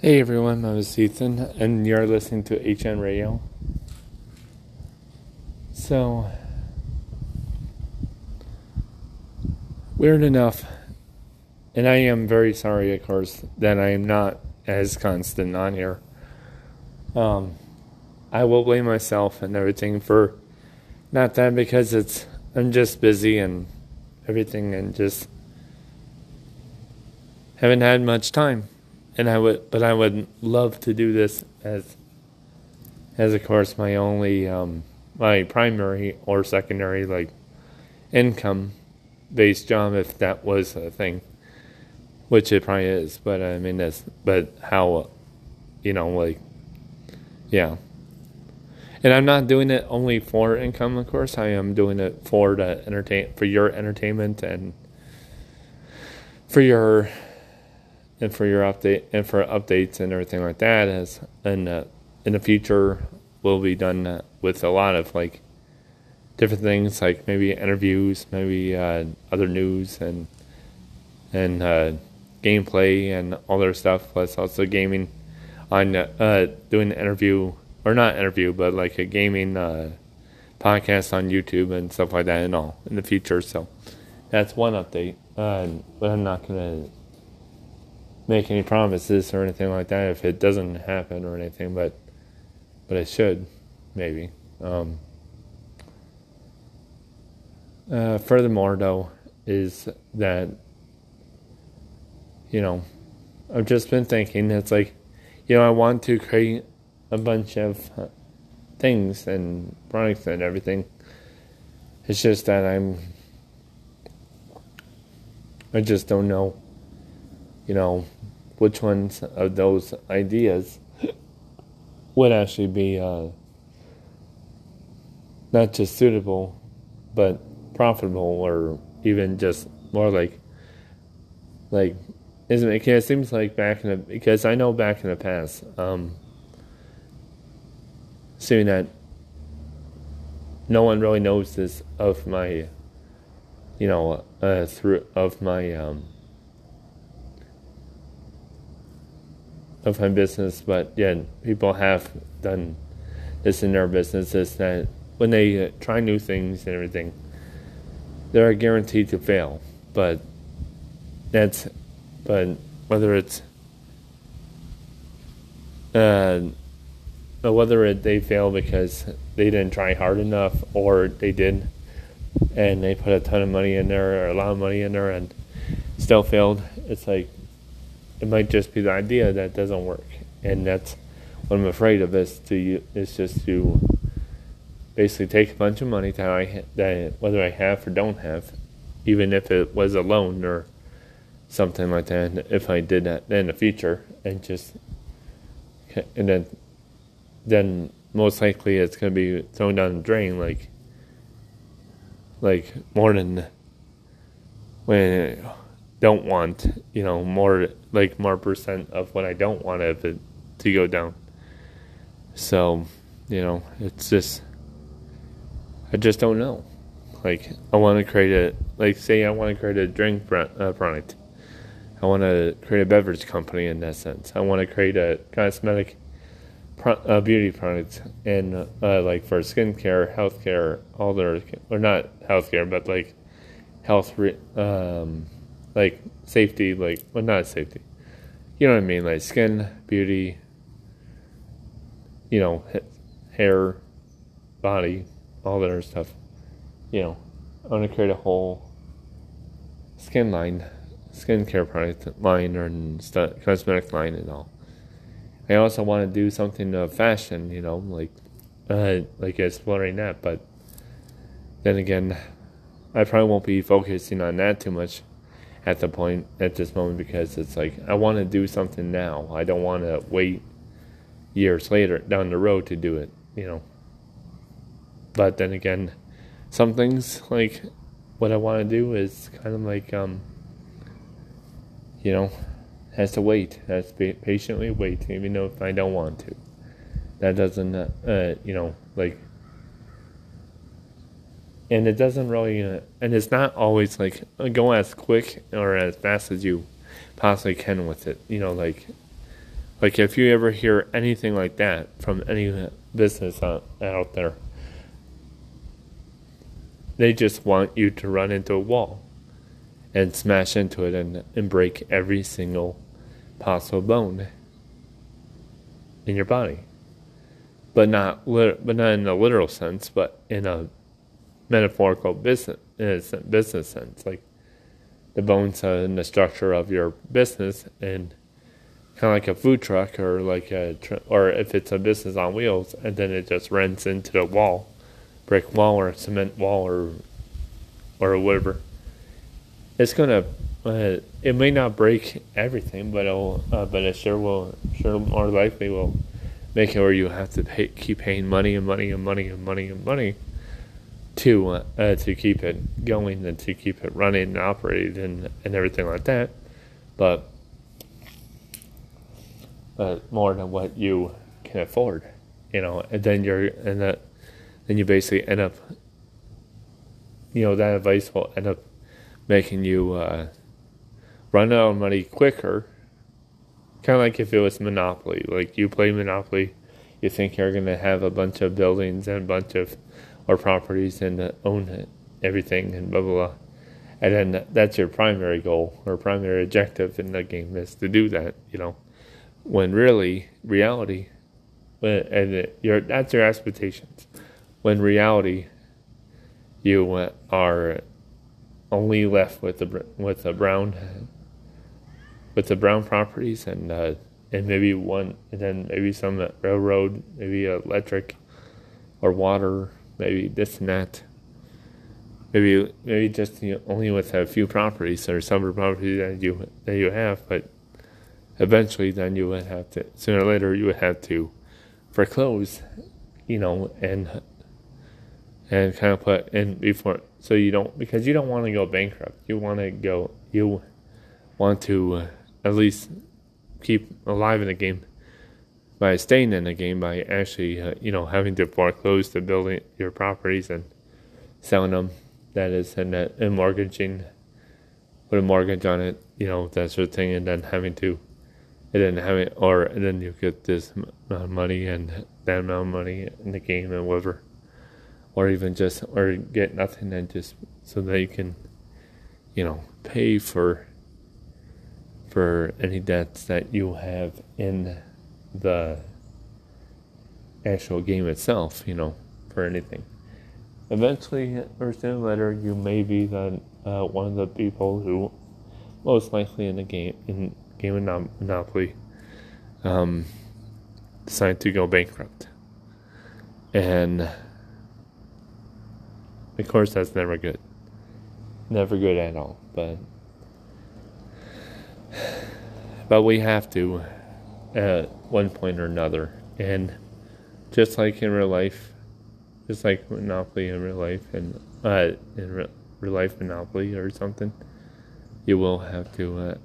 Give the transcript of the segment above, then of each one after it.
Hey everyone, my name is Ethan, and you're listening to HN Radio. So, weird enough, and I am very sorry, of course, that I am not as constant on here. I will blame myself and everything for not that because I'm just busy and everything, and just haven't had much time. And I would love to do this as of course my only my primary or secondary income based job, if that was a thing, which it probably is. But I mean, but how, yeah. And I'm not doing it only for income, of course. I am doing it for your entertainment and for your update and for updates and everything like that. In the future will be done with a lot of different things, like maybe interviews, maybe other news and gameplay and all their stuff. Plus also gaming on doing an interview, or not interview, but like a gaming podcast on YouTube and stuff like that and all in the future. So that's one update. But I'm not gonna make any promises or anything like that if it doesn't happen or anything, but it should, maybe. Furthermore, though, is that, I've just been thinking, it's like, I want to create a bunch of things and products and everything. It's just that I just don't know, which ones of those ideas would actually be not just suitable, but profitable, or even just more isn't it? It seems like because I know back in the past, seeing that no one really knows this of my, of my business, but yeah, people have done this in their businesses, that when they try new things and everything, they're guaranteed to fail. But whether they fail because they didn't try hard enough, or they did and they put a ton of money in there or a lot of money in there and still failed, it's like, it might just be the idea that doesn't work. And that's what I'm afraid of, is just to basically take a bunch of money that whether I have or don't have, even if it was a loan or something like that, if I did that in the future, and then most likely it's going to be thrown down the drain, more than when I don't want, more percent of what I don't want it to go down. So, it's just, I just don't know. I want to create say I want to create a drink product. I want to create a beverage company in that sense. I want to create a cosmetic beauty product, and for skincare, healthcare, all their, or not healthcare, but health, safety, not safety. You know what I mean? Like skin, beauty, hair, body, all that other stuff. I want to create a whole skincare product line, or cosmetic line and all. I also want to do something of fashion, exploring that. But then again, I probably won't be focusing on that too much at this moment, because it's like, I want to do something now. I don't want to wait years later down the road to do it, But then again, some things, what I want to do is kind of has to wait. Has to patiently wait, even though if I don't want to. That doesn't, and it doesn't really, and it's not always go as quick or as fast as you possibly can with it. Like if you ever hear anything like that from any business out there, they just want you to run into a wall and smash into it and break every single possible bone in your body. But not in a literal sense, but in a metaphorical business sense, like the bones and the structure of your business, and kind of like a food truck or or if it's a business on wheels, and then it just runs into the wall, brick wall or a cement wall or whatever. It's gonna it may not break everything, but it sure more likely will make it where you have to keep paying money and money and money and money and money to keep it going and to keep it running and operating and everything like that. But more than what you can afford, and then then you basically end up, that advice will end up making you run out of money quicker. Kind of like if it was Monopoly. Like you play Monopoly, you think you're going to have a bunch of buildings and a bunch of or properties and own everything and blah, blah, blah. And then that's your primary goal or primary objective in the game is to do that, When reality, that's your expectations. When reality, you are only left with the brown properties and maybe one, and then maybe some railroad, maybe electric or water, maybe this and that. Maybe just only with a few properties or some properties that you have, but eventually then you would have to, sooner or later you would have to foreclose, and kind of put in before, so because you don't want to go bankrupt. You want to at least keep alive in the game by staying in the game by actually, having to foreclose the building, your properties and selling them. That is, and mortgaging, put a mortgage on it, that sort of thing, and then and then you get this amount of money and that amount of money in the game and whatever, or even or get nothing and just so that you can, pay for any debts that you have in the actual game itself, for anything. Eventually, or sooner or later, you may be one of the people who, most likely in game of Monopoly, decide to go bankrupt. And, of course, that's never good. Never good at all. But we have to, at one point or another. And just like in real life, just like Monopoly in real life, and in real life Monopoly or something, you will have to,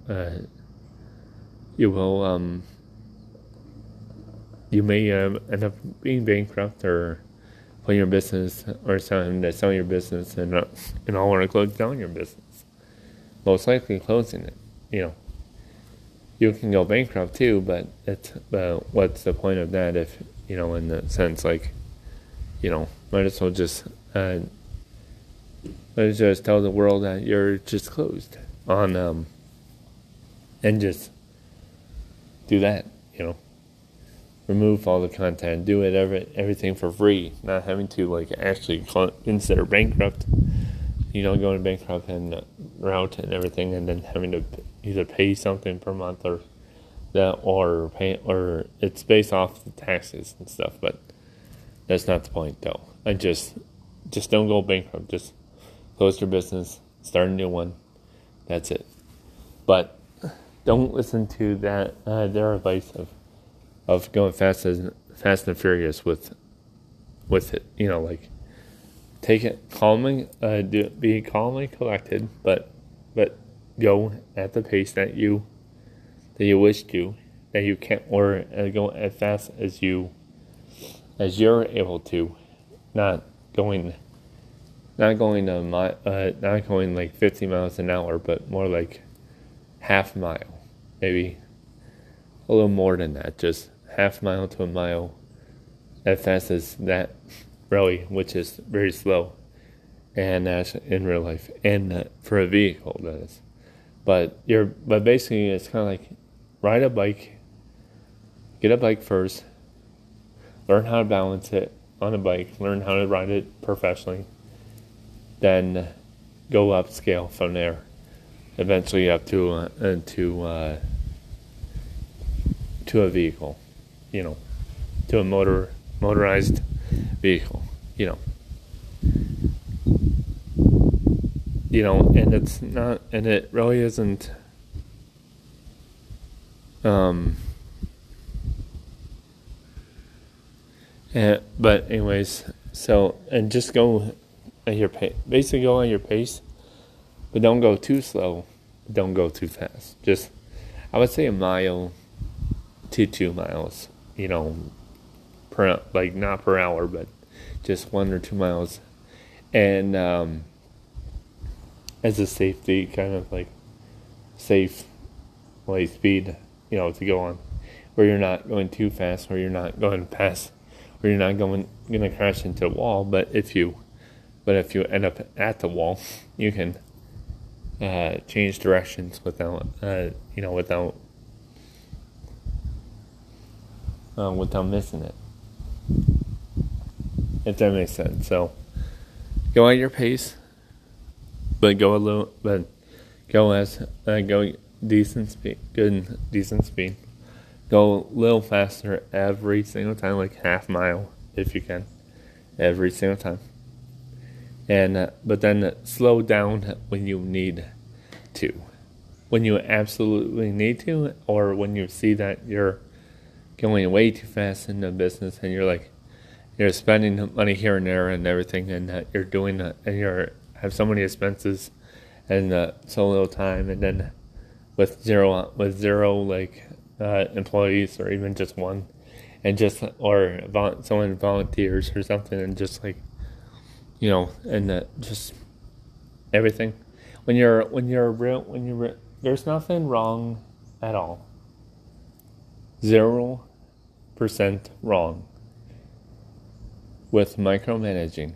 you may end up being bankrupt or putting your business or selling your business and all want to close down your business. Most likely closing it, You can go bankrupt too, but what's the point of that if, in the sense like, might as well just tell the world that you're just closed on, and just do that, remove all the content, do it everything for free, not having to actually consider bankrupt, going bankrupt and route and everything, and then having to either pay something per month or it's based off the taxes and stuff, but that's not the point though. I just don't go bankrupt. Just close your business, start a new one. That's it. But don't listen to their advice of going fast and furious with it. Take it calmly, be calmly collected, but go at the pace that you wish to, that you can, or go as fast as you're able to, not going like 50 miles an hour, but more like half a mile, maybe a little more than that, just half mile to a mile as fast as that, really, which is very slow. And that's in real life, and for a vehicle, that is. But basically, it's kind of like ride a bike, get a bike first, learn how to balance it on a bike, learn how to ride it professionally, then go upscale from there. Eventually up to a vehicle, to a motorized vehicle, and it's not, and it really isn't. But anyways, so, and just go at your pace. Basically, go at your pace, but don't go too slow. Don't go too fast. Just, I would say a mile to 2 miles. Per, like, not per hour, but just 1 or 2 miles, and as a safety, kind of like safe, like, speed, to go on, where you're not going too fast, where you're not going past, where you're not gonna crash into a wall. But if you end up at the wall, you can change directions without missing it, if that makes sense. So go at your pace, but go decent speed. Go a little faster every single time, like half mile if you can, every single time. And but then slow down when you need to, when you absolutely need to, or when you see that you're going way too fast in the business, and you're spending money here and there and everything, and you're doing and you're have so many expenses and so little time, and then with zero employees, or even just one, and someone volunteers or something, and just and just everything. There's nothing wrong at all. 0% wrong with micromanaging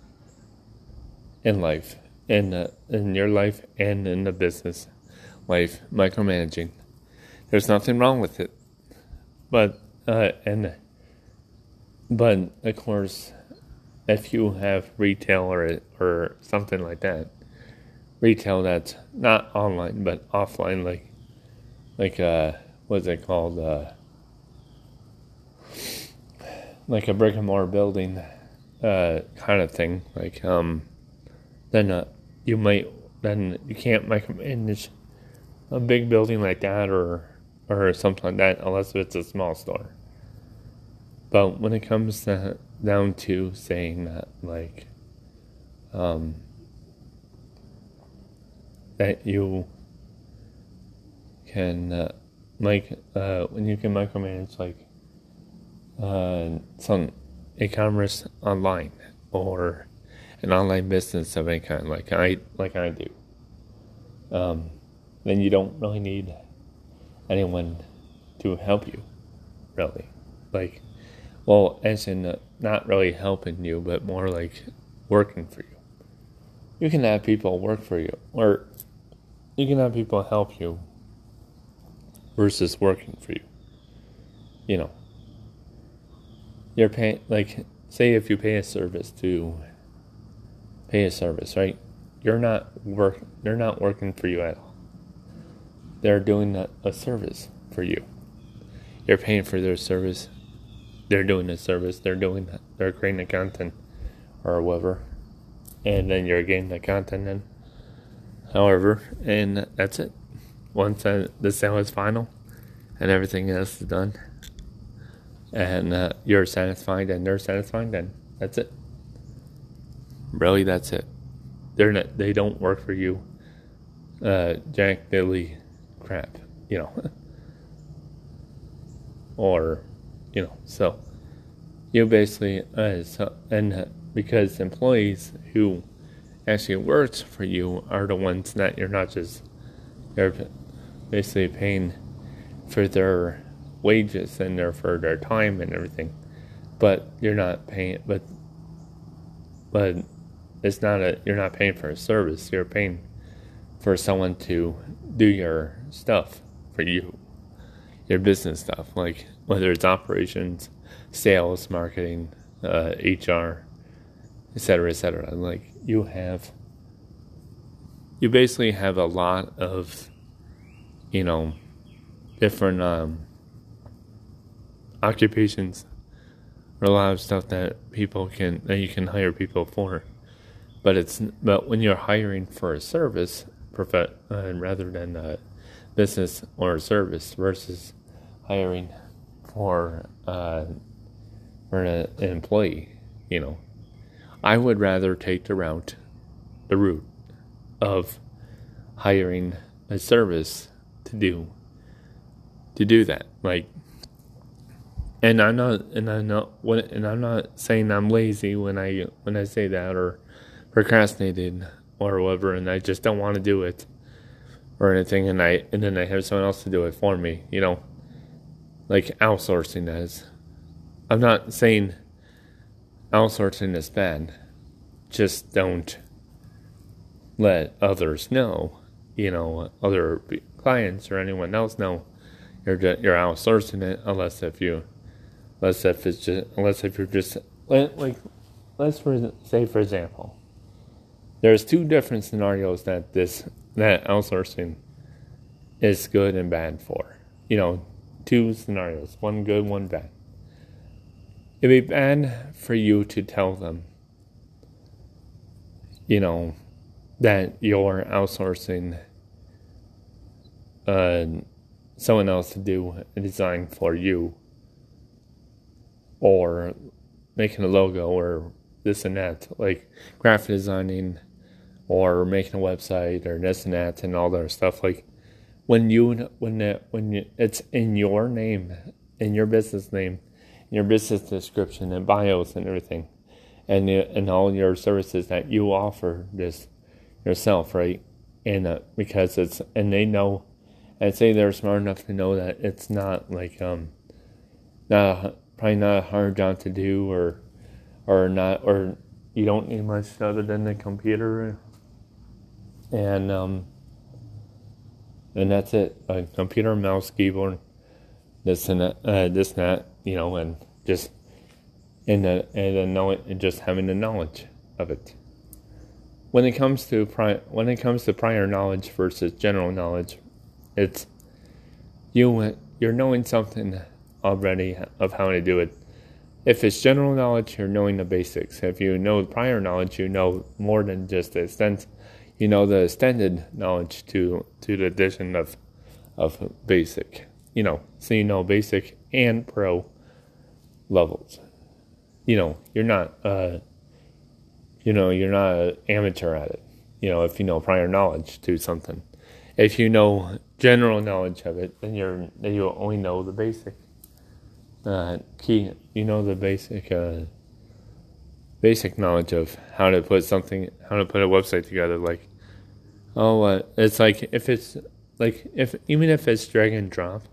in life, in your life and in the business life. Micromanaging, there's nothing wrong with it, but of course, if you have retail or something like that, retail that's not online but offline, like what's it called, like a brick and mortar building kind of thing, then you can't micromanage a big building like that or something like that, unless it's a small store. But when it comes down to saying that, that you can when you can micromanage some e-commerce online, or an online business of any kind, like I do, then you don't really need anyone to help you, really. Actually, not really helping you, but more like working for you. You can have people work for you, or you can have people help you versus working for you. You're paying, say if you pay a service, right? They're not working for you at all. They're doing a service for you. You're paying for their service. They're doing a service. They're creating the content or whatever, and then you're getting the content in. However, and that's it. Once the sale is final and everything else is done, and you're satisfied and they're satisfied, then that's it. Really, that's it. They don't work for you. Jack Dilly crap, or so you basically because employees who actually works for you are the ones that you're basically paying for their wages in there for their time and everything, but you're not paying. But it's not you're not paying for a service. You're paying for someone to do your stuff for you, your business stuff, like whether it's operations, sales, marketing, HR, etc., etc. Like you basically have a lot of, different occupations, or a lot of stuff that you can hire people for. But when you're hiring for a service, rather than a business or a service, versus hiring for an employee, I would rather take the route of hiring a service to do that. Like, and I'm not saying I'm lazy when I say that, or procrastinated or whatever, and I just don't want to do it or anything, and then I have someone else to do it for me, like outsourcing is. I'm not saying outsourcing is bad. Just don't let others know, other clients or anyone else know you're outsourcing it, unless if you're just like, let's say, for example, there's two different scenarios that outsourcing is good and bad for. Two scenarios, one good, one bad. It'd be bad for you to tell them, that you're outsourcing someone else to do a design for you, or making a logo, or this and that, like graphic designing, or making a website, or this and that, and all that stuff. Like when it's in your name, in your business name, in your business description and bios and everything, and all your services that you offer this yourself, right? And because they know, and say they're smart enough to know that it's not like probably not a hard job to do, or you don't need much other than the computer, and that's it. A computer, mouse, keyboard, this and that, and just and just having the knowledge of it. When it comes to prior knowledge versus general knowledge, it's you're knowing something already of how to do it. If it's general knowledge, you're knowing the basics. If you know prior knowledge, you know more than just the extent. You know the extended knowledge to the addition of basic. So you know basic and pro levels. You're not you're not an amateur at it. If you know prior knowledge to something. If you know general knowledge of it, then you only know the basic key. The basic knowledge of how to put a website together. Like, it's like even if it's drag and drop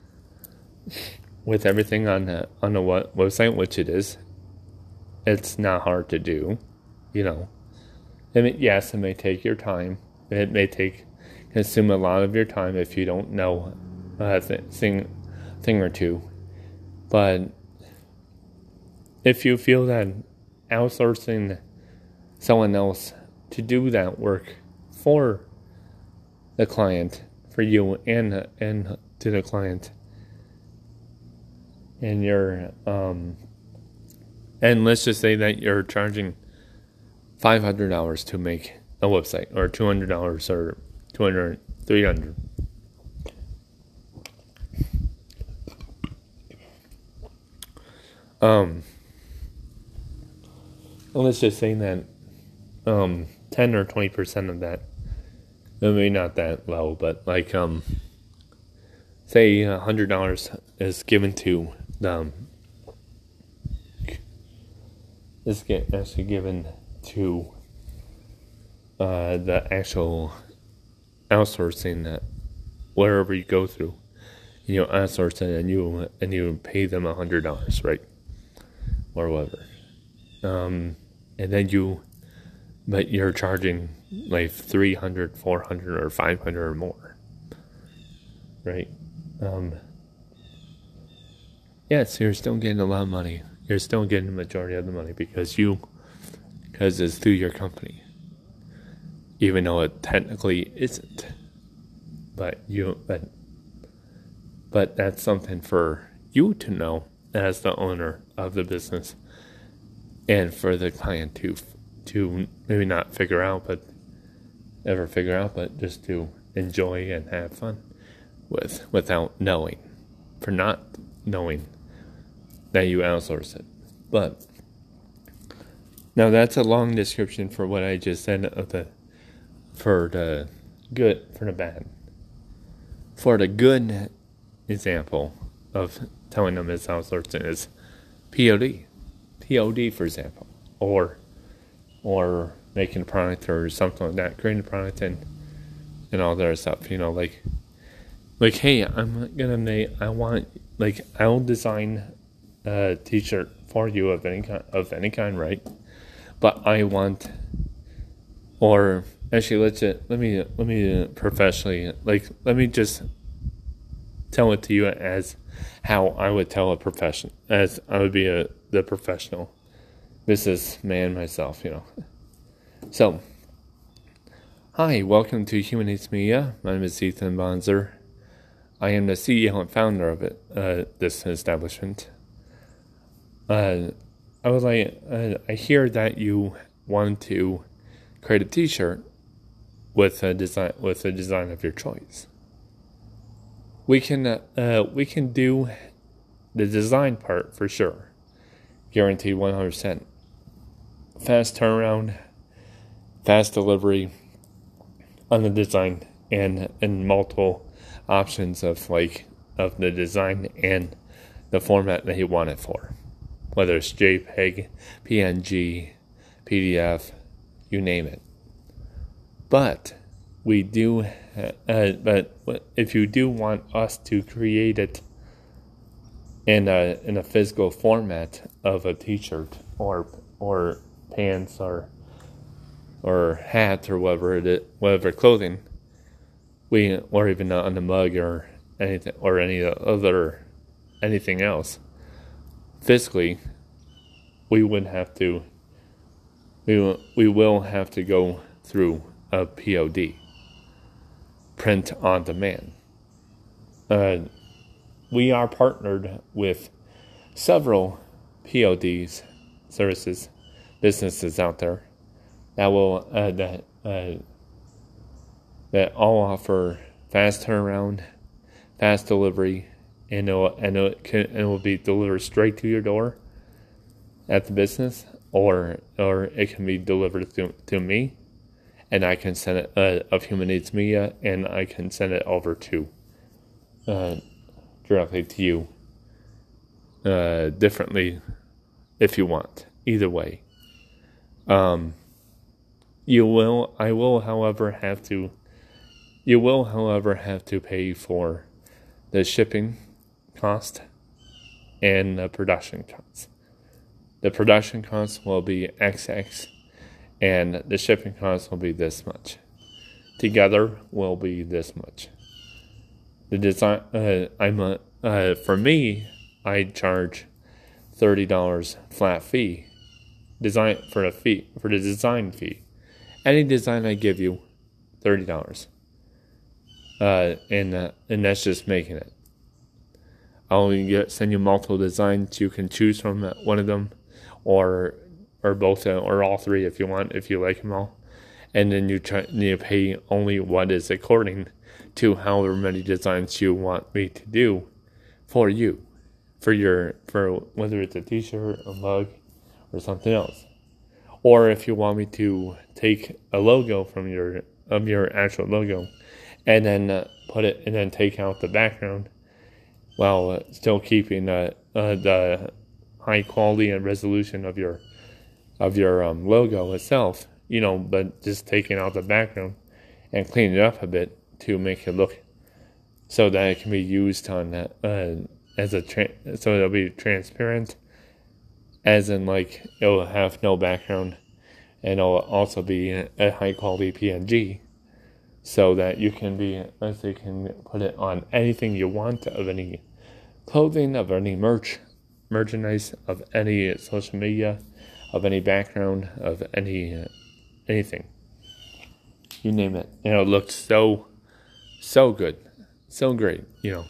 with everything on the website, which it is, it's not hard to do. Yes, it may take your time. It may consume a lot of your time if you don't know a thing or two. But if you feel that outsourcing someone else to do that work for the client, for you and to the client, and you're and let's just say that you're charging $500 to make a website, or $200, or $200, $300. Let's just say that 10 or 20% of that, maybe not that low, but like say $100 is given to them. Is actually given to the actual outsourcing that wherever you go through. you outsource it, and you pay them $100, right, or whatever. And then but you're charging like 300, 400, or 500 or more, right? Yes, you're still getting a lot of money. You're still getting the majority of the money because it's through your company, even though it technically isn't. But that's something for you to know as the owner of the business, and for the client to maybe not figure out, but just to enjoy and have fun without knowing, for not knowing that you outsource it. But now that's a long description for what I just said for the good, for the bad. For the good example of telling them it's outsourcing is POD, for example, or making a product or something like that, creating a product and all that other stuff. Like hey, I'll design a T-shirt for you of any kind, right? But I want, or actually, let me professionally, let me just tell it to you as how I would tell a profession, as I would be the professional businessman myself, So, hi, welcome to Human Needs Media. My name is Ethan Bonzer. I am the CEO and founder of this establishment. I hear that you want to create a T-shirt with a design of your choice. We can do the design part for sure, guaranteed 100%. Fast turnaround, fast delivery on the design, and multiple options of the design and the format that you want it for, whether it's JPEG, PNG, PDF, you name it. But if you do want us to create it in a physical format of a T-shirt or pants or hat or whatever clothing, or even on the mug or anything or anything else, physically, we will have to go through a POD, print on demand. We are partnered with several PODs services businesses out there that will that all offer fast turnaround, fast delivery, and it will be delivered straight to your door at the business, or it can be delivered to me, and I can send it of Human Needs Media, and I can send it over to directly to you differently if you want. Either way, I will, however, have to pay for the shipping cost and the production costs. The production cost will be XX, and the shipping cost will be this much. Together will be this much. The design, for me, I charge $30 flat fee. For the design fee. Any design I give you, $30. And that's just making it. I'll send you multiple designs. You can choose from one of them, or both, or all three if you want, if you like them all. And then you pay only what is according to however many designs you want me to do for you, for whether it's a T-shirt, a mug, or something else. Or if you want me to take a logo from your actual logo, and then put it, and then take out the background, while still keeping the high quality and resolution of your logo itself, but just taking out the background and cleaning it up a bit to make it look so that it can be used on so it'll be transparent, as in like it'll have no background, and it'll also be a high quality PNG, so that you can put it on anything you want, of any clothing, of any merchandise, of any social media, of any background, of anything. You name it. And it looks so good. So great,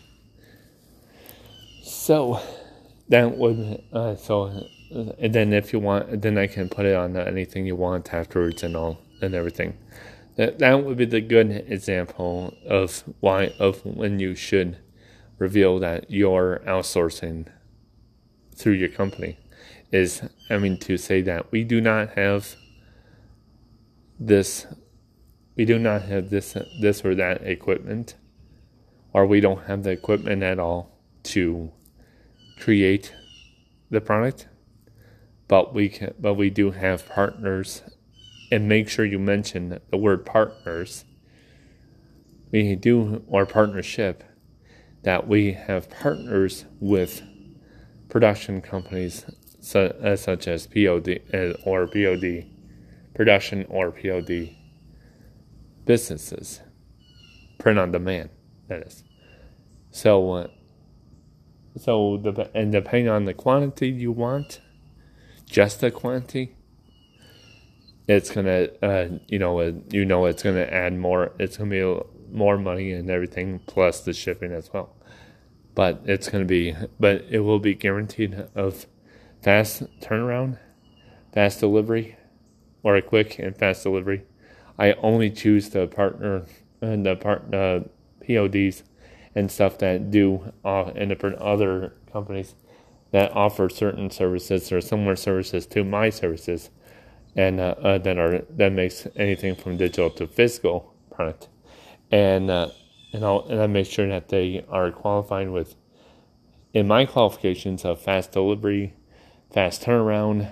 So that would and then if you want, then I can put it on anything you want afterwards and everything. That would be the good example of when you should reveal that you're outsourcing through your company, to say that we do not have this or that equipment, or we don't have the equipment at all to create the product, but we do have partners, and make sure you mention the word partners. Or partnership, that we have partners with production companies such as POD or POD production, or POD businesses, print on demand, that is. And depending on the quantity you want, just the quantity, it's gonna it's gonna add more. It's gonna be more money and everything, plus the shipping as well. But it will be guaranteed of fast turnaround, fast delivery, or a quick and fast delivery. I only choose the partner and the PODs and stuff that do and the other companies that offer certain services or similar services to my services, and that makes anything from digital to physical product, and I make sure that they are qualified in my qualifications of fast delivery, fast turnaround,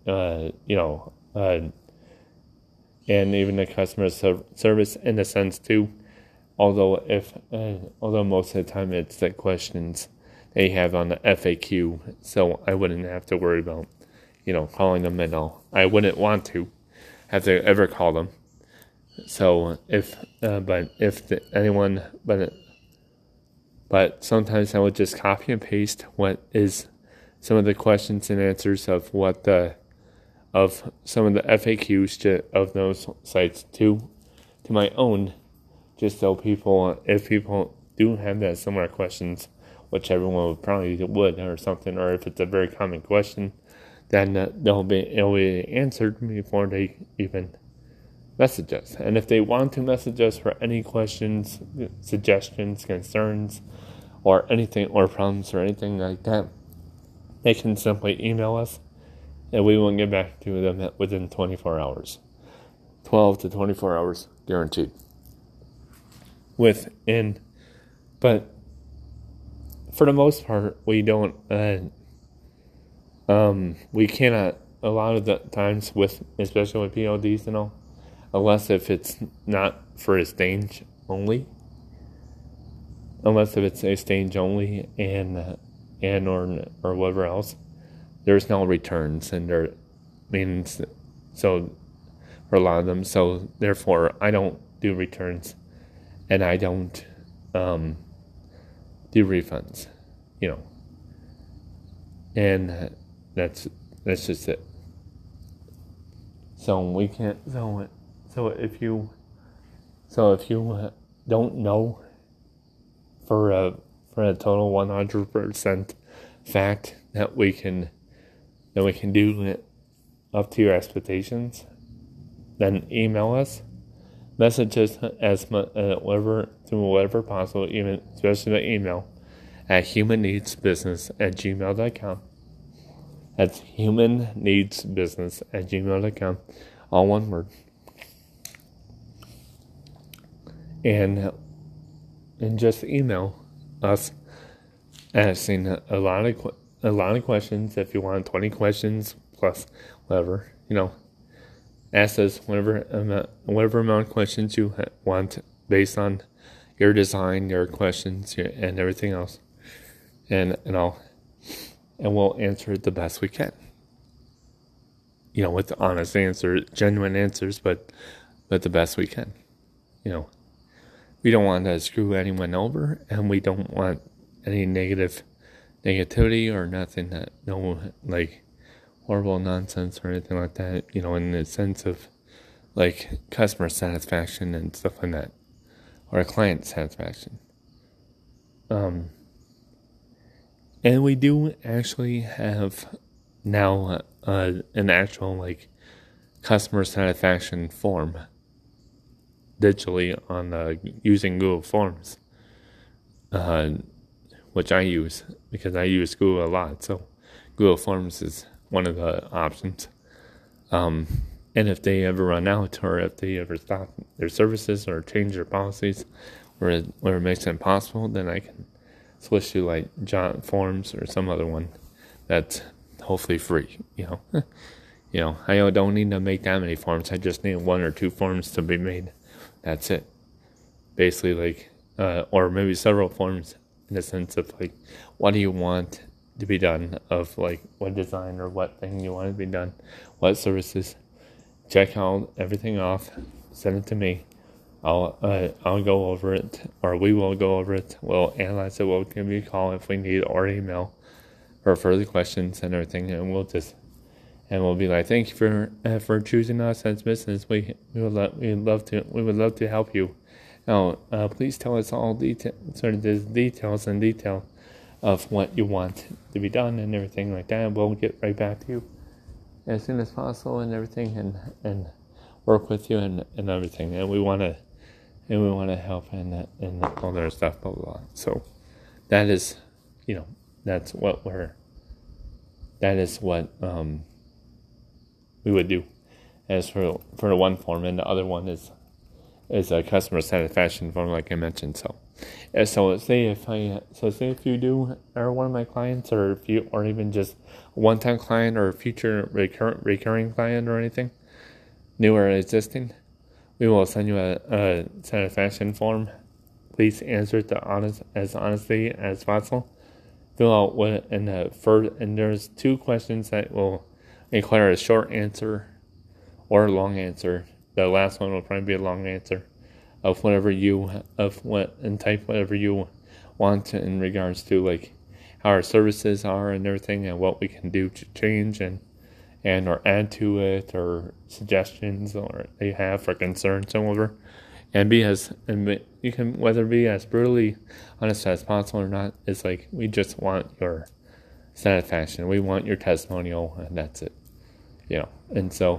and even the customer service in a sense too. Although most of the time it's the questions they have on the FAQ, so I wouldn't have to worry about calling them at all. I wouldn't want to have to ever call them. So but sometimes I would just copy and paste what is some of the questions and answers of some of the FAQs of those sites to my own, just so if people do have that similar questions, which everyone would or something, or if it's a very common question, then it'll be answered before they even message us. And if they want to message us for any questions, suggestions, concerns, or anything, or problems or anything like that, they can simply email us, and we will get back to them within 24 hours. 12 to 24 hours guaranteed. But for the most part, we don't, we cannot, a lot of the times especially with PODs and all, unless if it's not for exchange only, and or whatever else, there's no returns, and there means so for a lot of them. So therefore, I don't do returns, and I don't do refunds, and that's just it. So we can't. So if you don't know for a total 100% fact that we can do it up to your expectations, then email us, message us through whatever possible, even especially the email at humanneedsbusiness@gmail.com. That's humanneedsbusiness@gmail.com, all one word. And just email us asking a lot of questions. If you want 20 questions plus whatever, ask us whatever amount of questions you want based on your design, your questions, and everything else, and we'll answer it the best we can. With honest answers, genuine answers, but the best we can. We don't want to screw anyone over, and we don't want any negativity or nothing that horrible nonsense or anything like that. In the sense of customer satisfaction and stuff like that, or client satisfaction. And we do actually have now an actual customer satisfaction form digitally on using Google Forms, which I use because I use Google a lot. So Google Forms is one of the options. And if they ever run out, or if they ever stop their services or change their policies, where it makes it impossible, then I can switch to Jot Forms or some other one that's hopefully free. I don't need to make that many forms. I just need 1 or 2 forms to be made. That's it. Basically, or maybe several forms in the sense of what do you want to be done, of what design or what thing you want to be done, what services. Check out everything off, send it to me. I'll go over it, or we will go over it. We'll analyze it. We'll give you a call if we need, or email for further questions and everything, and we'll be thank you for choosing us as business. We would love to help you. Now, please tell us all details and detail of what you want to be done and everything like that. We'll get right back to you as soon as possible and everything, and work with you and everything. And we want to help and all that stuff, blah blah blah. So that is, that's what we would do. As for the one form, and the other one is a customer satisfaction form, like I mentioned. So say if you are one of my clients, or even just a one-time client, or a future recurring client, or anything new or existing, we will send you a satisfaction form. Please answer it as honestly as possible. Fill out and there's 2 questions that will require a short answer or a long answer. The last one will probably be a long answer of type whatever you want in regards to how our services are and everything, and what we can do to change and or add to it, or suggestions or they have for concerns and whatever. And you can whether be as brutally honest as possible or not. It's we just want your satisfaction. We want your testimonial, and that's it. And so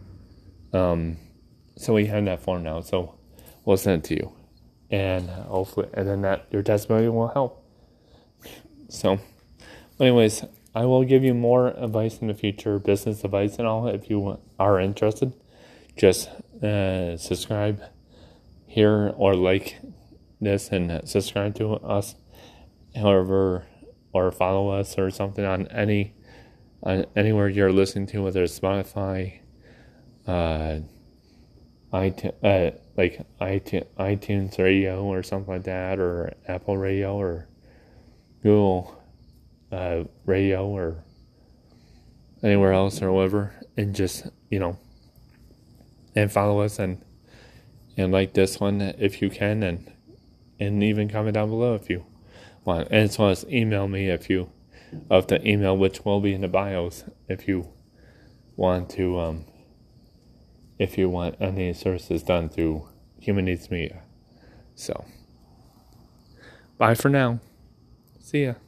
we have that form now. So we'll send it to you, and hopefully, and then that your testimony will help. So, anyways, I will give you more advice in the future, business advice and all. If you are interested, just subscribe here, or this and subscribe to us, however, or follow us or something on anywhere you're listening to, whether it's Spotify, iTunes Radio or something like that, or Apple Radio, or Google Radio, or anywhere else, or whatever, and just and follow us and like this one if you can, and even comment down below if you want, and as well as email me of the email, which will be in the bios, if you want to if you want any services done through Human Needs Media. So bye for now. See ya.